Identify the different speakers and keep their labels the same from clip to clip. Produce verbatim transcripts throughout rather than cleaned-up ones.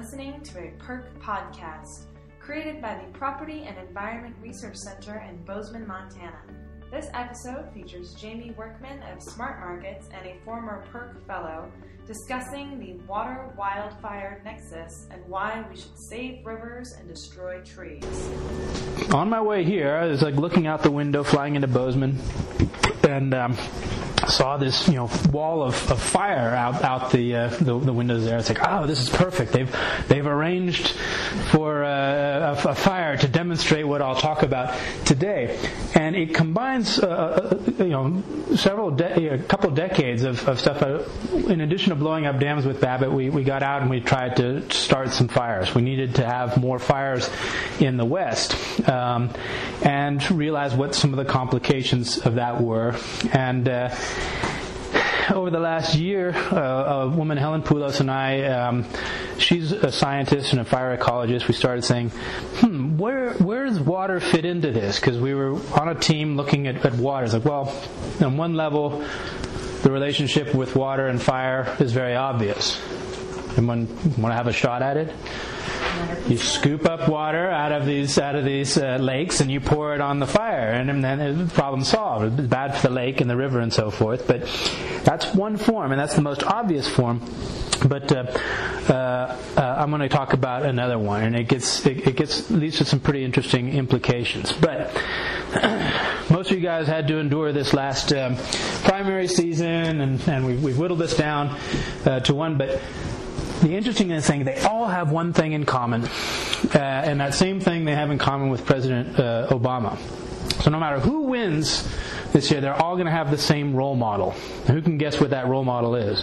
Speaker 1: listening to a PERC podcast, created by the Property and Environment Research Center in Bozeman, Montana. This episode features Jamie Workman of Smart Markets and a former PERC fellow discussing the water-wildfire nexus and why we should save rivers and destroy trees.
Speaker 2: On my way here, I was like looking out the window, flying into Bozeman, and um, saw this, you know, wall of, of fire out out the, uh, the the windows there. It's like, oh, this is perfect. They've they've arranged for uh, a, a fire to demonstrate what I'll talk about today, and it combines, uh, you know, several de- a couple decades of, of stuff. Uh, in addition to blowing up dams with Babbitt, we we got out and we tried to start some fires. We needed to have more fires in the West, um, and realized what some of the complications of that were, and. Uh, Over the last year, uh, a woman, Helen Poulos, and I, um, she's a scientist and a fire ecologist, we started saying, hmm, where where does water fit into this? Because we were on a team looking at, at water. It's like, well, on one level, the relationship with water and fire is very obvious. Anyone want to have a shot at it? You scoop up water out of these out of these uh, lakes and you pour it on the fire, and, and then the problem solved. It's bad for the lake and the river and so forth, but that's one form, and that's the most obvious form. But uh, uh, uh, I'm going to talk about another one, and it gets it, it gets leads to some pretty interesting implications. But most of you guys had to endure this last um, primary season, and, and we've, we've whittled this down uh, to one, but. The interesting thing, they all have one thing in common, uh, and that same thing they have in common with President uh, Obama. So no matter who wins this year, they're all going to have the same role model. And who can guess what that role model is?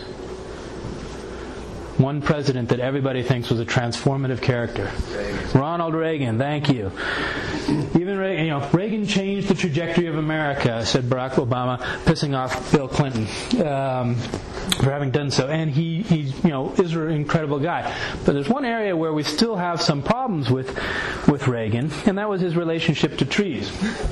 Speaker 2: One president that everybody thinks was a transformative character. Reagan. Ronald Reagan, thank you. Even Reagan, you know, Reagan changed the trajectory of America, said Barack Obama, pissing off Bill Clinton um, for having done so. And he, he, you know, is an incredible guy. But there's one area where we still have some problems with with Reagan, and that was his relationship to trees.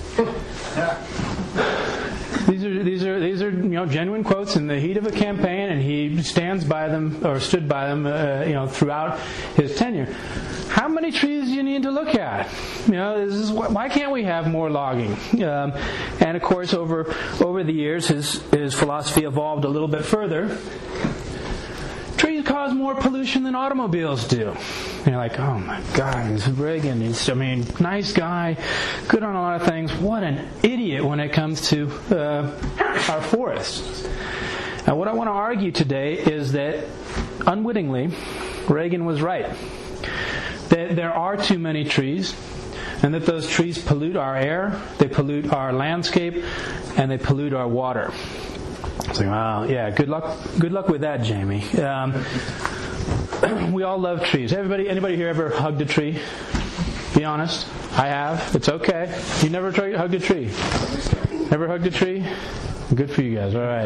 Speaker 2: These are these are these are you know genuine quotes in the heat of a campaign, and he stands by them or stood by them uh, you know throughout his tenure. How many trees do you need to look at? You know, this is, why can't we have more logging? Um, and of course, over over the years, his his philosophy evolved a little bit further. Trees cause more pollution than automobiles do. And you're like, oh my God, he's Reagan. He's, I mean, nice guy, good on a lot of things. What an idiot when it comes to uh, our forests. Now, what I want to argue today is that, unwittingly, Reagan was right. That there are too many trees, and that those trees pollute our air, they pollute our landscape, and they pollute our water. It's like, wow, yeah, good luck good luck with that, Jamie. Um, we all love trees. Everybody, anybody here ever hugged a tree? Be honest. I have. It's okay. You never tried, hugged a tree? Never hugged a tree? Good for you guys. All right.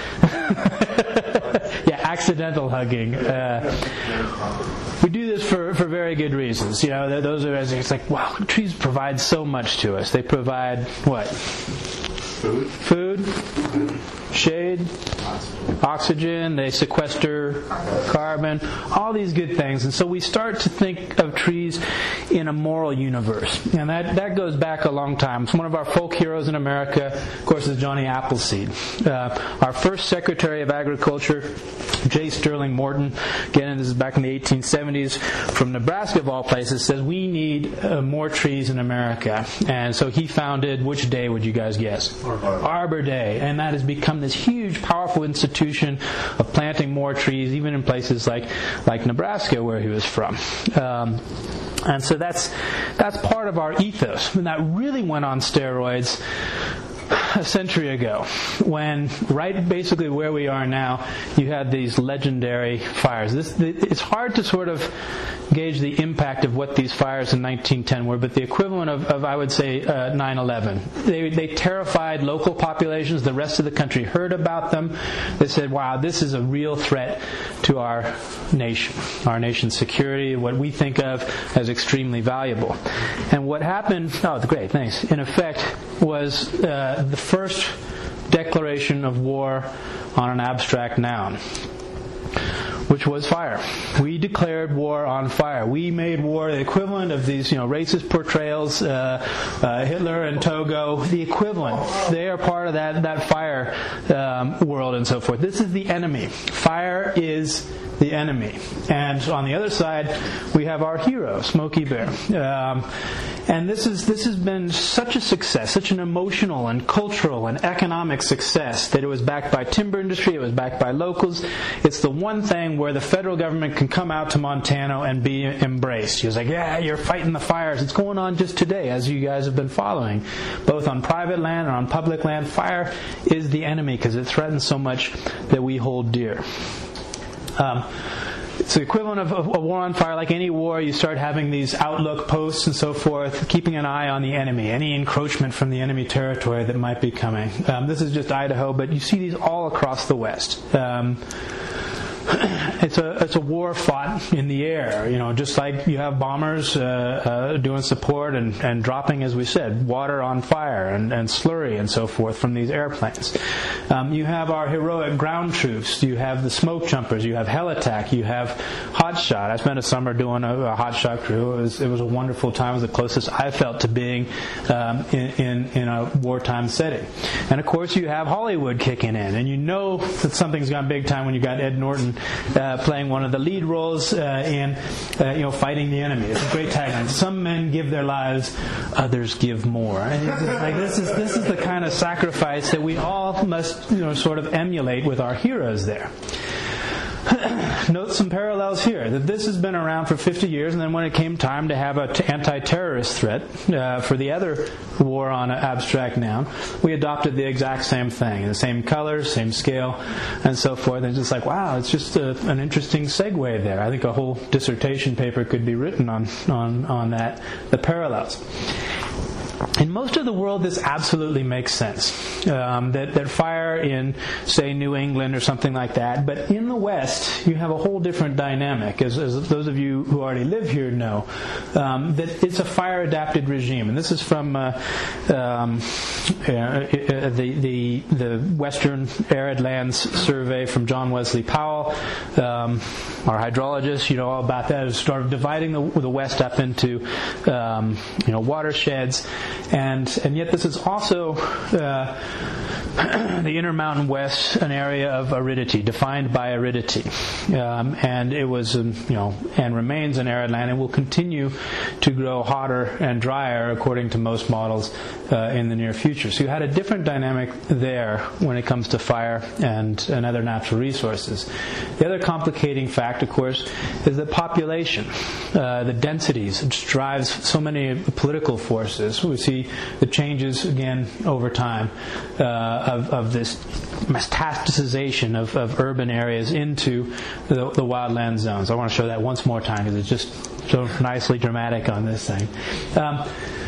Speaker 2: Yeah, accidental hugging. Uh, we do this for, for very good reasons. You know, those are, it's like, wow, trees provide so much to us. They provide what? Food. Food. Shade, oxygen, they sequester carbon, all these good things. And so we start to think of trees in a moral universe. And that, that goes back a long time. It's one of our folk heroes in America, of course, is Johnny Appleseed. Uh, our first Secretary of Agriculture, J. Sterling Morton, again, this is back in the eighteen seventies, from Nebraska of all places, says we need uh, more trees in America. And so he founded, which day would you guys guess? Arbor, Arbor Day. And that has become this huge, powerful institution of planting more trees, even in places like, like Nebraska, where he was from. Um, and so that's that's part of our ethos. And that really went on steroids a century ago, when right basically where we are now, you had these legendary fires. This, it's hard to sort of gauge the impact of what these fires in nineteen ten were, but the equivalent of, of I would say, uh, nine eleven. They, they terrified local populations. The rest of the country heard about them. They said, wow, this is a real threat to our nation, our nation's security, what we think of as extremely valuable. And what happened, oh, great, thanks, in effect, was uh, the first declaration of war on an abstract noun. which was fire. We declared war on fire. We made war the equivalent of these, you know, racist portrayals, uh, uh, Hitler and Togo, the equivalent. They are part of that, that fire um, world and so forth. This is the enemy. Fire is the enemy. And on the other side, we have our hero, Smokey Bear. Um, and this is this has been such a success, such an emotional and cultural and economic success that it was backed by timber industry, it was backed by locals. It's the one thing where the federal government can come out to Montana and be embraced. He was like, yeah, you're fighting the fires. It's going on just today, as you guys have been following. Both on private land and on public land, fire is the enemy because it threatens so much that we hold dear. Um, it's the equivalent of, of a war on fire. Like any war, you start having these outlook posts and so forth, keeping an eye on the enemy, any encroachment from the enemy territory that might be coming. Um, this is just Idaho, but you see these all across the West. Um, It's a it's a war fought in the air, you know, just like you have bombers uh, uh, doing support and, and dropping, as we said, water on fire and, and slurry and so forth from these airplanes. Um, you have our heroic ground troops. You have the smoke jumpers. You have Helitac. You have Hotshot. I spent a summer doing a, a Hotshot crew. It was it was a wonderful time. It was the closest I felt to being um, in, in in a wartime setting. And of course, you have Hollywood kicking in, and you know that something's gone big time when you got Ed Norton Uh, playing one of the lead roles uh, in, uh, you know, fighting the enemy. It's a great tagline. Some men give their lives, others give more. And it's just like this is this is the kind of sacrifice that we all must, you know, sort of emulate with our heroes there. Note some parallels here, that this has been around for fifty years, and then when it came time to have an t- anti-terrorist threat uh, for the other war on an abstract noun, we adopted the exact same thing, the same colors, same scale, and so forth. And it's just like, wow, it's just a, an interesting segue there. I think a whole dissertation paper could be written on, on, on that, the parallels. In most of the world, this absolutely makes sense. Um, that, that fire in, say, New England or something like that. But in the West, you have a whole different dynamic. As, as those of you who already live here know, um, that it's a fire-adapted regime. And this is from uh, um, uh, the, the the Western Arid Lands Survey from John Wesley Powell, um, our hydrologist. You know all about that. It started dividing the, the West up into um, you know watersheds. And and yet this is also uh, the Intermountain West, an area of aridity, defined by aridity, um, and it was um, you know and remains an arid land, and will continue to grow hotter and drier according to most models uh, in the near future. So you had a different dynamic there when it comes to fire and, and other natural resources. The other complicating fact, of course, is the population, uh, the densities, which drives so many political forces. We see the changes again over time uh, of, of this metastasization of, of urban areas into the, the wildland zones. I want to show that once more time because it's just so nicely dramatic on this thing. Um,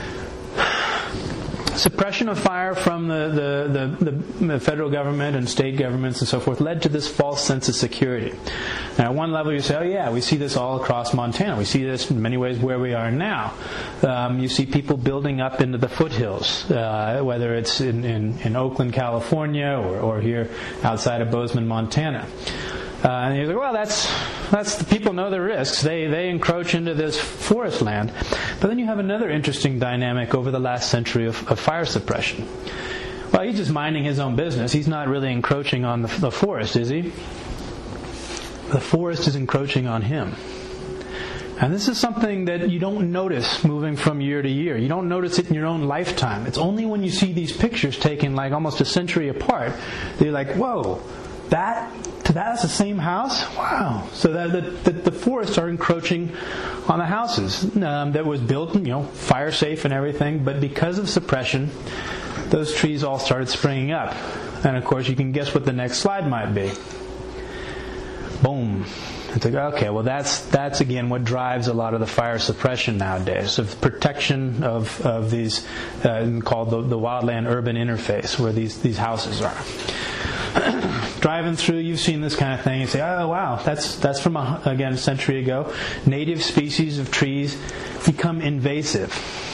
Speaker 2: Suppression of fire from the, the, the, the federal government and state governments and so forth led to this false sense of security. Now, at one level you say, oh yeah, we see this all across Montana. We see this in many ways where we are now. Um, you see people building up into the foothills, uh, whether it's in, in, in Oakland, California, or, or here outside of Bozeman, Montana. Uh, and you're like, well, that's that's the people know the risks. They they encroach into this forest land. But then you have another interesting dynamic over the last century of, of fire suppression. Well, he's just minding his own business. He's not really encroaching on the, the forest, is he? The forest is encroaching on him. And this is something that you don't notice moving from year to year. You don't notice it in your own lifetime. It's only when you see these pictures taken like almost a century apart that you're like, whoa, that... that's the same house? Wow. So that the, the, the forests are encroaching on the houses um, that was built, you know, fire safe and everything. But because of suppression, those trees all started springing up. And of course, you can guess what the next slide might be. Boom. It's like, okay, well, that's that's again what drives a lot of the fire suppression nowadays, of protection of of these uh, called the, the wildland urban interface, where these these houses are. Driving through, you've seen this kind of thing. You say, oh, wow, that's that's from, a, again, a century ago. Native species of trees become invasive.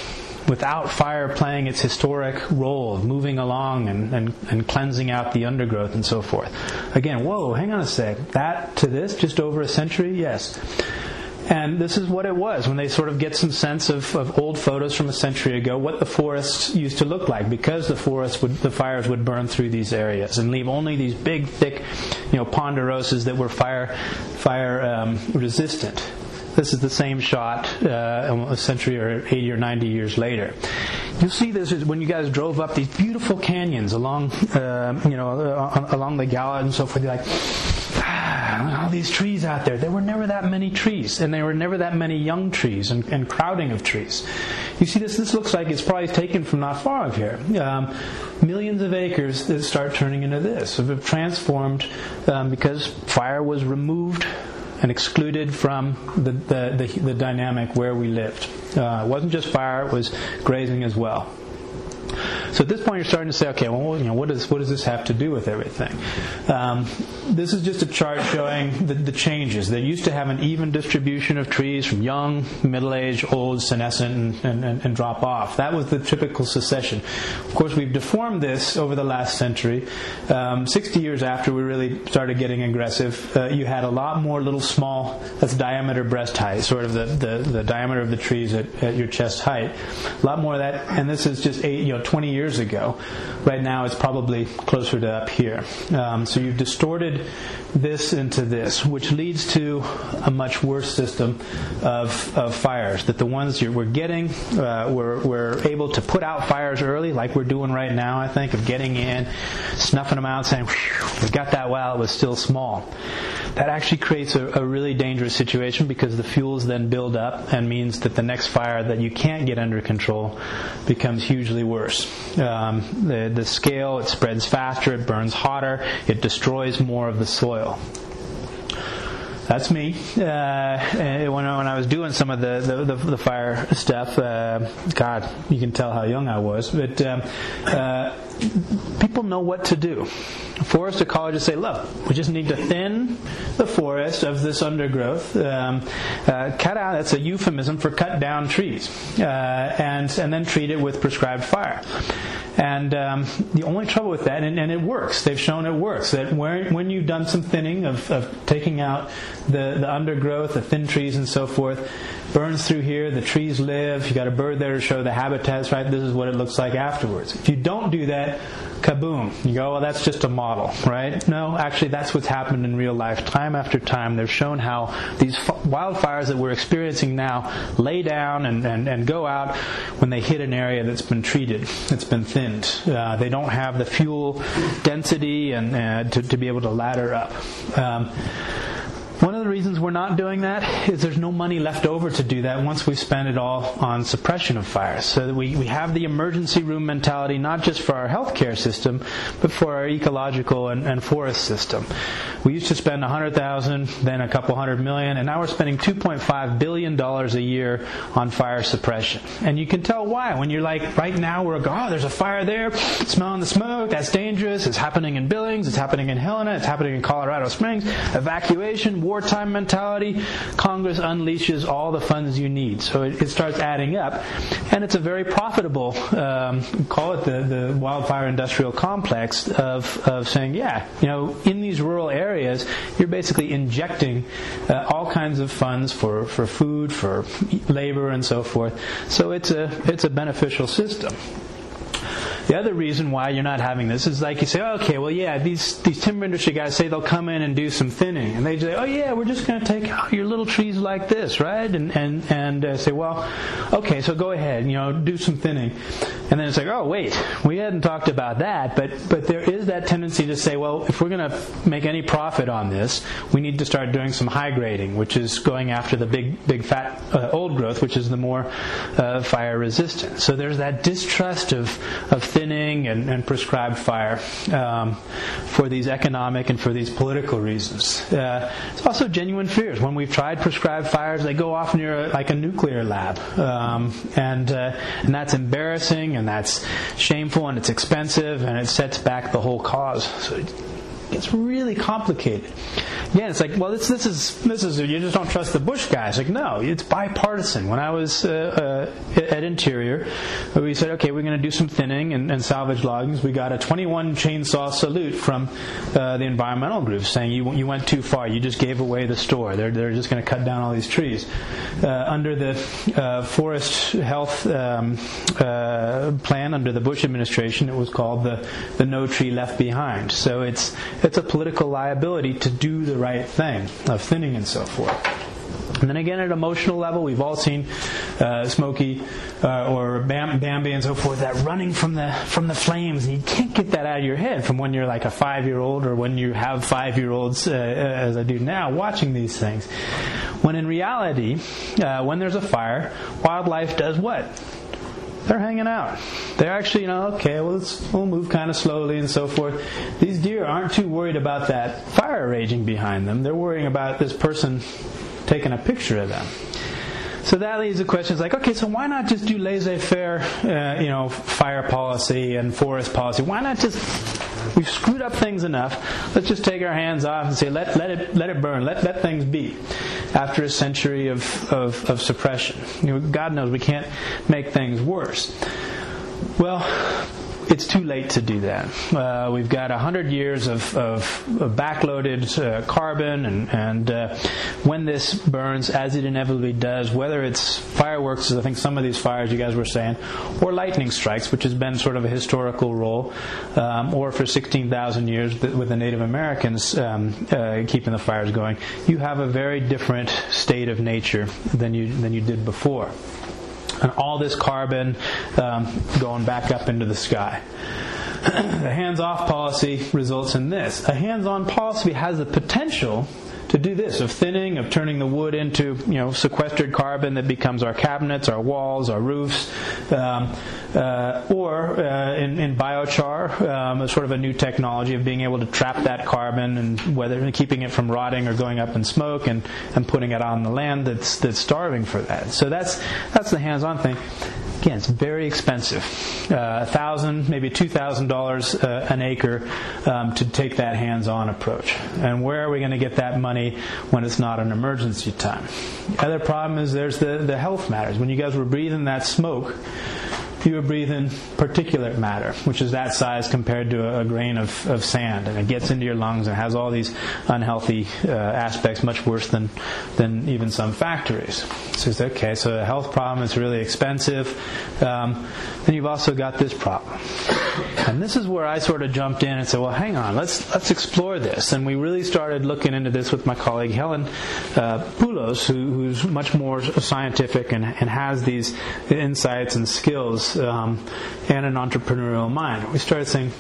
Speaker 2: without fire playing its historic role of moving along and, and, and cleansing out the undergrowth and so forth. Again, whoa, hang on a sec. That to this, just over a century? Yes. And this is what it was when they sort of get some sense of, of old photos from a century ago, what the forests used to look like, because the forests would, the fires would burn through these areas and leave only these big, thick, you know, ponderosas that were fire, fire um, resistant. This is the same shot uh, a century or eighty or ninety years later. You'll see this is when you guys drove up these beautiful canyons along, uh, you know, uh, along the Gala and so forth. You're like, ah, all these trees out there. There were never that many trees, and there were never that many young trees and, and crowding of trees. You see this? This looks like it's probably taken from not far of here. Um, millions of acres that start turning into this have transformed um, because fire was removed and excluded from the, the, the, the dynamic where we lived. Uh, it wasn't just fire, it was grazing as well. So at this point, you're starting to say, okay, well, you know, what does what does this have to do with everything? Um, this is just a chart showing the, the changes. They used to have an even distribution of trees from young, middle-aged, old, senescent, and, and, and drop off. That was the typical succession. Of course, we've deformed this over the last century. Um, sixty years after we really started getting aggressive, uh, you had a lot more little small, that's diameter breast height, sort of the, the, the diameter of the trees at, at your chest height. A lot more of that, and this is just eight, you know, twenty years ago. Right now it's probably closer to up here. Um, so you've distorted this into this, which leads to a much worse system of, of fires. That the ones you're, we're getting, uh, we're, we're able to put out fires early, like we're doing right now, I think, of getting in, snuffing them out, saying, we got that while it was still small. That actually creates a, a really dangerous situation because the fuels then build up and means that the next fire that you can't get under control becomes hugely worse. Um, the, the scale, it spreads faster, it burns hotter, it destroys more of the soil. That's me. Uh, when, when I was doing some of the, the, the, the fire stuff, uh, God, you can tell how young I was, but um, uh, people know what to do. Forest ecologists say, look, we just need to thin the forest of this undergrowth, um, uh, cut out, that's a euphemism for cut down trees, uh, and, and then treat it with prescribed fire. And um, the only trouble with that, and, and it works, they've shown it works, that when, when you've done some thinning of, of taking out the, the undergrowth, the thin trees and so forth, burns through here, the trees live, you got a bird there to show the habitats, right? This is what it looks like afterwards. If you don't do that, kaboom. You go, well, that's just a model, right? No, actually, that's what's happened in real life. Time after time, they've shown how these f- wildfires that we're experiencing now lay down and, and, and go out when they hit an area that's been treated, that's been thinned. Uh, they don't have the fuel density and uh, to, to be able to ladder up. Um, One of the reasons we're not doing that is there's no money left over to do that once we spend it all on suppression of fires. So that we, we have the emergency room mentality not just for our healthcare system, but for our ecological and, and forest system. We used to spend one hundred thousand dollars, then a couple hundred million, and now we're spending two point five billion dollars a year on fire suppression. And you can tell why. When you're like, right now we're going, oh, there's a fire there, smelling the smoke, that's dangerous, it's happening in Billings, it's happening in Helena, it's happening in Colorado Springs, evacuation, wartime mentality, Congress unleashes all the funds you need. So it, it starts adding up. And it's a very profitable, um, call it the, the wildfire industrial complex of, of saying, yeah, you know, in these rural areas, you're basically injecting uh, all kinds of funds for, for food, for labor, and so forth. So it's a, it's a beneficial system. The other reason why you're not having this is like you say, okay, well, yeah, these these timber industry guys say they'll come in and do some thinning, and they say, oh yeah, we're just going to take out your little trees like this, right? And and and uh, say, well, okay, so go ahead, you know, do some thinning, and then it's like, oh wait, we hadn't talked about that, but but there is that tendency to say, well, if we're going to make any profit on this, we need to start doing some high grading, which is going after the big big fat uh, old growth, which is the more uh, fire resistant. So there's that distrust of of thinning and, and prescribed fire um, for these economic and for these political reasons. Uh, it's also genuine fears. When we've tried prescribed fires, they go off near a, like a nuclear lab, um, and uh, and that's embarrassing, and that's shameful, and it's expensive, and it sets back the whole cause. So it's really complicated. again, it's like, well, this this is this is you just don't trust the Bush guys. Like, no, it's bipartisan. When I was uh, uh, at Interior, we said, okay, we're going to do some thinning and, and salvage loggings. We got a twenty-one chainsaw salute from uh, the environmental groups saying you you went too far. You just gave away the store. They're they're just going to cut down all these trees. Uh, under the uh, forest health um, uh, plan under the Bush administration, it was called the the No Tree Left Behind. So it's it's a political liability to do the right thing of thinning and so forth. And then again, at an emotional level, we've all seen uh, Smokey uh, or Bam, Bambi and so forth, that running from the from the flames, and you can't get that out of your head from when you're like a five-year-old or when you have five-year-olds, uh, as I do now, watching these things. When in reality, uh, when there's a fire, wildlife does what? They're hanging out. They're actually, you know, okay, well, let's, we'll move kind of slowly and so forth. These deer aren't too worried about that fire raging behind them. They're worrying about this person taking a picture of them. So that leads to questions like, okay, so why not just do laissez-faire, uh, you know, fire policy and forest policy? Why not just, we've screwed up things enough, let's just take our hands off and say, let let it let it burn, let let things be. After a century of, of, of suppression. You know, God knows we can't make things worse. Well, it's too late to do that. Uh, we've got a hundred years of, of, of backloaded uh, carbon, and, and uh, when this burns, as it inevitably does, whether it's fireworks, as I think some of these fires you guys were saying, or lightning strikes, which has been sort of a historical role, um, or for sixteen thousand years with the Native Americans um, uh, keeping the fires going, you have a very different state of nature than you than you did before. And all this carbon um, going back up into the sky. The hands-off policy results in this. A hands-on policy has the potential to do this, of thinning, of turning the wood into, you know, sequestered carbon that becomes our cabinets, our walls, our roofs, um, uh, or uh, in, in biochar, um, sort of a new technology of being able to trap that carbon and whether keeping it from rotting or going up in smoke and, and putting it on the land that's that's starving for that. So that's that's the hands-on thing. Again, it's very expensive. Uh, a thousand, maybe two thousand dollars uh, an acre um, to take that hands-on approach. And where are we going to get that money when it's not an emergency time? The other problem is there's the, the health matters. When you guys were breathing that smoke, you were breathing particulate matter, which is that size compared to a, a grain of, of sand, and it gets into your lungs and has all these unhealthy uh, aspects, much worse than than even some factories. So it's okay. So a health problem is really expensive. Um, then you've also got this problem, and this is where I sort of jumped in and said, "Well, hang on, let's let's explore this." And we really started looking into this with my colleague Helen uh, Poulos, who, who's much more scientific and, and has these insights and skills. Um, and an entrepreneurial mind. We started saying,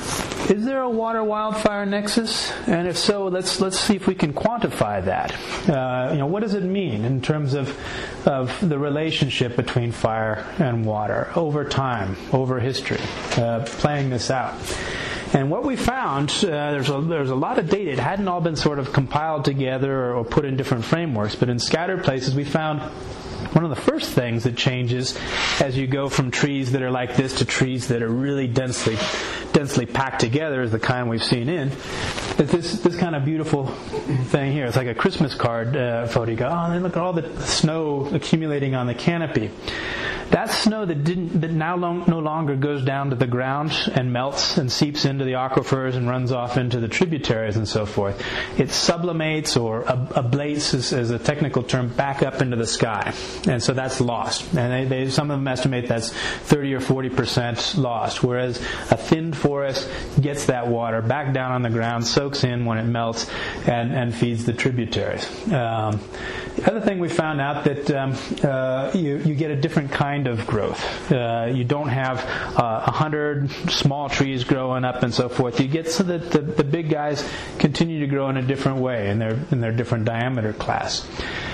Speaker 2: is there a water wildfire nexus? And if so, let's let's see if we can quantify that. Uh, you know, what does it mean in terms of of the relationship between fire and water over time, over history, uh, playing this out? And what we found, uh, there's a there's a lot of data. It hadn't all been sort of compiled together or, or put in different frameworks, but in scattered places we found one of the first things that changes as you go from trees that are like this to trees that are really densely densely packed together, is the kind we've seen in, is this this kind of beautiful thing here. It's like a Christmas card uh, photo. You go, oh, look at all the snow accumulating on the canopy. That snow that didn't that now long, no longer goes down to the ground and melts and seeps into the aquifers and runs off into the tributaries and so forth. It sublimates or ab- ablates, as, as a technical term, back up into the sky, and so that's lost. And they, they some of them estimate that's thirty or forty percent lost. Whereas a thinned forest gets that water back down on the ground, soaks in when it melts, and, and feeds the tributaries. Um, the other thing we found out that um, uh, you you get a different kind of growth. Uh, you don't have a uh, hundred small trees growing up and so forth. You get so that the, the big guys continue to grow in a different way in their in their different diameter class.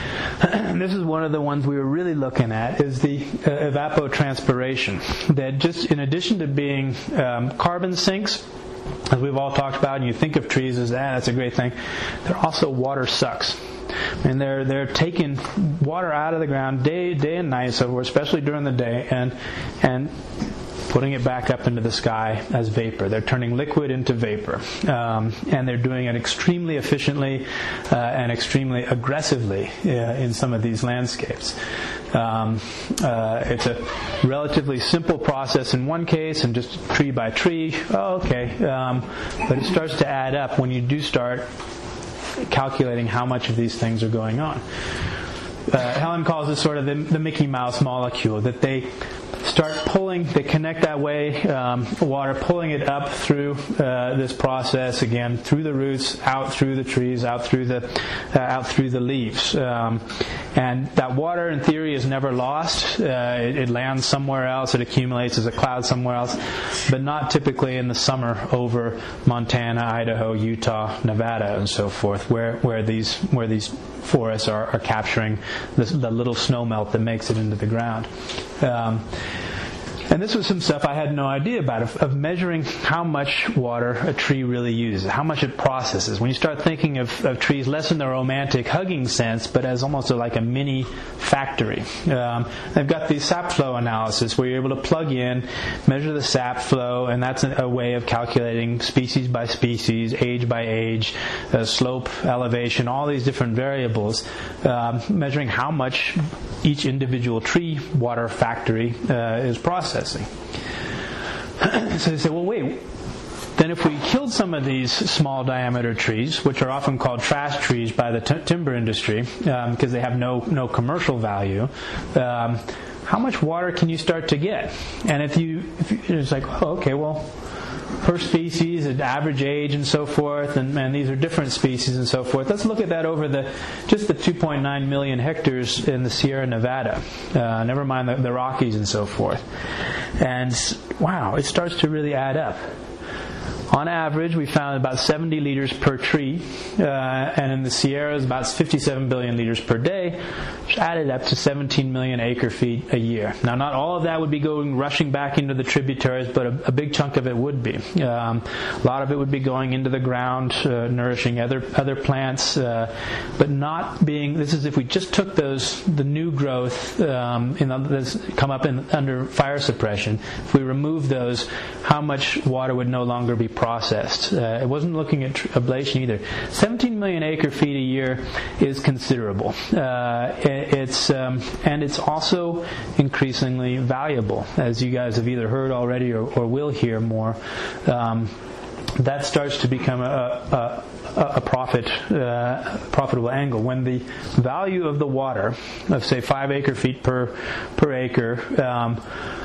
Speaker 2: And this is one of the ones we were really looking at, is the uh, evapotranspiration. That just in addition to being um, carbon sinks, as we've all talked about, and you think of trees as, ah, that's a great thing, they're also water sucks. And they're they're taking water out of the ground day day and night, so especially during the day, and and putting it back up into the sky as vapor. They're turning liquid into vapor. Um, and they're doing it extremely efficiently uh, and extremely aggressively uh, in some of these landscapes. Um, uh, it's a relatively simple process in one case, and just tree by tree. Oh, okay. Um, but it starts to add up when you do start calculating how much of these things are going on. Uh, Helen calls this sort of the, the Mickey Mouse molecule, that they start pulling, they connect that way, um, water, pulling it up through uh, this process again, through the roots, out through the trees, out through the uh, out through the leaves, um, and that water, in theory, is never lost. Uh, it, it lands somewhere else, it accumulates as a cloud somewhere else, but not typically in the summer over Montana, Idaho, Utah, Nevada, and so forth, where where these where these forests are, are capturing this, the little snow melt that makes it into the ground. Um, and this was some stuff I had no idea about, of, of measuring how much water a tree really uses, how much it processes. When you start thinking of, of trees less in the romantic hugging sense, but as almost a, like a mini factory. Um, they've got the sap flow analysis where you're able to plug in, measure the sap flow, and that's a, a way of calculating species by species, age by age, uh, slope, elevation, all these different variables, um, measuring how much each individual tree water factory uh, is processing. So they say, well, wait, then if we killed some of these small diameter trees, which are often called trash trees by the t- timber industry, um, because they have no no commercial value, um, how much water can you start to get? And if you, if you it's like, oh, okay, well, per species, an average age, and so forth, and, and these are different species and so forth. Let's look at that over the just the two point nine million hectares in the Sierra Nevada. Uh, never mind the, the Rockies and so forth. And wow, it starts to really add up. On average, we found about seventy liters per tree, uh, and in the Sierras, about fifty-seven billion liters per day, which added up to seventeen million acre feet a year. Now, not all of that would be going rushing back into the tributaries, but a, a big chunk of it would be. Um, a lot of it would be going into the ground, uh, nourishing other other plants, uh, but not being. This is if we just took those the new growth um, in the, come up in, under fire suppression. If we remove those, how much water would no longer be processed. Uh, it wasn't looking at tr- ablation either. seventeen million acre feet a year is considerable. Uh, it, it's um, and it's also increasingly valuable, as you guys have either heard already or, or will hear more. Um, that starts to become a, a, a profit, uh, profitable angle. When the value of the water, of say five acre feet per per acre, um,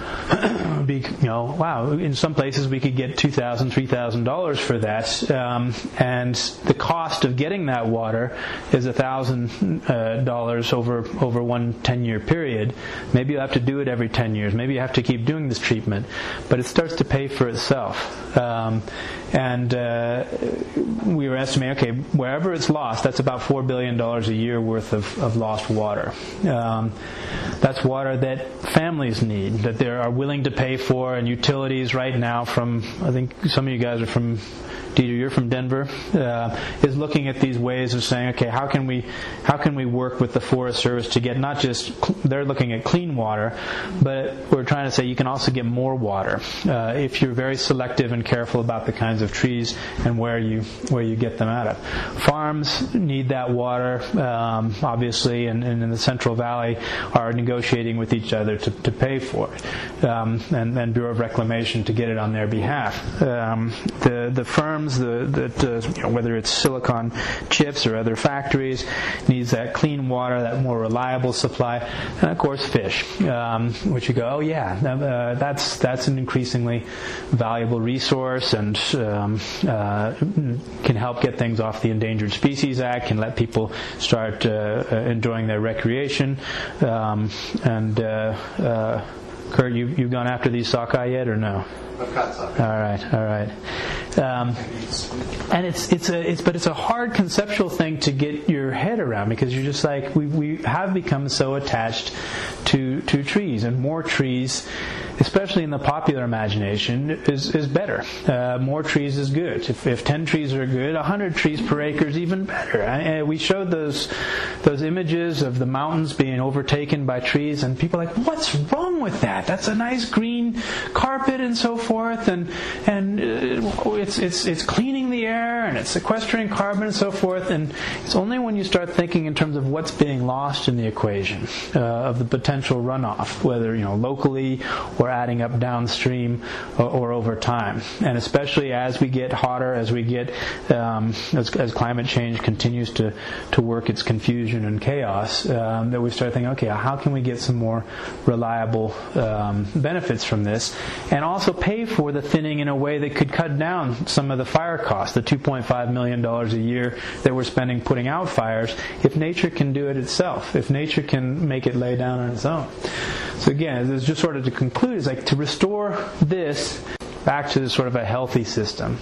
Speaker 2: be, you know, wow, in some places we could get two thousand dollars, three thousand dollars for that, um, and the cost of getting that water is one thousand dollars uh, over over one ten-year period. Maybe you have to do it every ten years. Maybe you have to keep doing this treatment, but it starts to pay for itself. Um, and uh, we were estimating, okay, wherever it's lost, that's about four billion dollars a year worth of, of lost water. Um, that's water that families need, that there are willing to pay for, and utilities right now from, I think some of you guys are from, Dieter, you're from Denver, uh, is looking at these ways of saying, okay, how can we how can we work with the Forest Service to get not just, they're looking at clean water, but we're trying to say you can also get more water uh, if you're very selective and careful about the kinds of trees and where you where you get them out of. Farms need that water, um, obviously, and, and in the Central Valley are negotiating with each other to, to pay for it, um, and, and Bureau of Reclamation to get it on their behalf. Um, the the firms The, that uh, you know, whether it's silicon chips or other factories, needs that clean water, that more reliable supply, and of course fish, um, which you go, oh yeah, uh, that's that's an increasingly valuable resource, and um, uh, can help get things off the Endangered Species Act, can let people start uh, enjoying their recreation, um, and uh, uh, Kurt, you you've gone after these sockeye yet or no?
Speaker 3: I've caught sockeye.
Speaker 2: All right, all right. Um, and it's it's a it's but it's a hard conceptual thing to get your head around, because you're just like, we we have become so attached to to trees, and more trees, especially in the popular imagination, is is better. Uh, more trees is good. If if ten trees are good, a hundred trees per acre is even better. I, we showed those those images of the mountains being overtaken by trees, and people are like, what's wrong with that? That's a nice green carpet and so forth, and and uh, it's it's it's cleaning the air and it's sequestering carbon and so forth. And it's only when you start thinking in terms of what's being lost in the equation uh, of the potential runoff, whether you know locally or adding up downstream or, or over time, and especially as we get hotter, as we get um, as, as climate change continues to to work its confusion and chaos, um, that we start thinking, okay, how can we get some more reliable um, benefits from this, and also pay for the thinning in a way that could cut down some of the fire costs, the two point five million dollars a year that we're spending putting out fires, if nature can do it itself, if nature can make it lay down on its own. So again, it's just sort of to conclude, is like to restore this back to sort of a healthy system.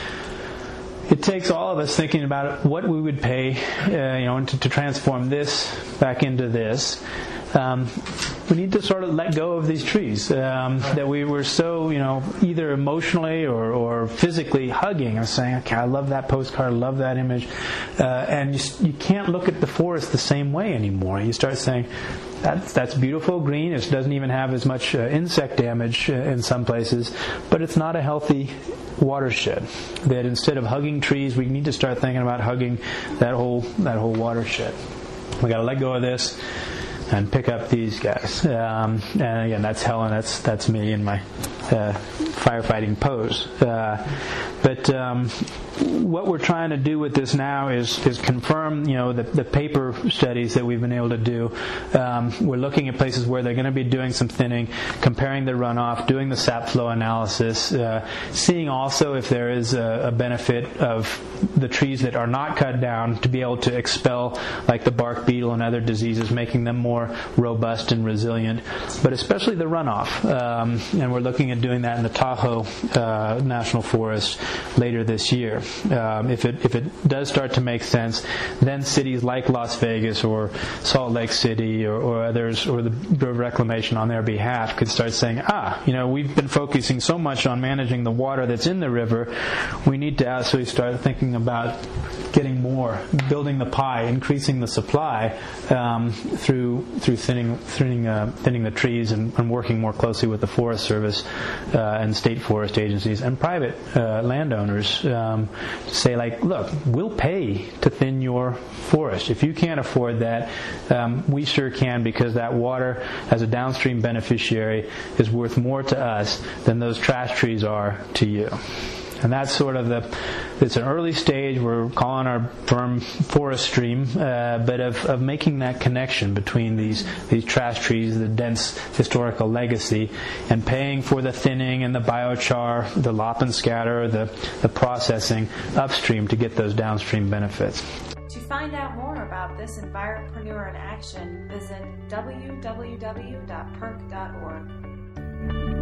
Speaker 2: It takes all of us thinking about what we would pay, uh, you know, to, to transform this back into this. Um, we need to sort of let go of these trees um, that we were so, you know, either emotionally or, or physically hugging, or saying, okay, I love that postcard, I love that image, uh, and you, you can't look at the forest the same way anymore. You start saying, that's, that's beautiful, green, it doesn't even have as much uh, insect damage uh, in some places, but it's not a healthy watershed. That instead of hugging trees, we need to start thinking about hugging that whole that whole watershed. We got to let go of this and pick up these guys. Um, and again, that's Helen, that's that's me in my uh, firefighting pose. Uh, but um, what we're trying to do with this now is is confirm, you know, the, the paper studies that we've been able to do. Um, we're looking at places where they're going to be doing some thinning, comparing the runoff, doing the sap flow analysis, uh, seeing also if there is a, a benefit of the trees that are not cut down to be able to expel, like the bark beetle and other diseases, making them more robust and resilient, but especially the runoff. Um, and we're looking at doing that in the Tahoe uh, National Forest later this year. Um, if it if it does start to make sense, then cities like Las Vegas or Salt Lake City or, or others, or the Bureau of Reclamation on their behalf, could start saying, ah, you know, we've been focusing so much on managing the water that's in the river, we need to actually start thinking about getting more, building the pie, increasing the supply um, through through thinning thinning uh, thinning the trees and, and working more closely with the Forest Service uh, and state forest agencies and private uh, landowners um, to say, like, look, we'll pay to thin your forest. If you can't afford that, um, we sure can, because that water as a downstream beneficiary is worth more to us than those trash trees are to you. And that's sort of the, it's an early stage, we're calling our firm Forest Stream, uh, but of, of making that connection between these, these trash trees, the dense historical legacy, and paying for the thinning and the biochar, the lop and scatter, the, the processing upstream to get those downstream benefits.
Speaker 1: To find out more about this Enviropreneur in action, visit w w w dot perc dot org.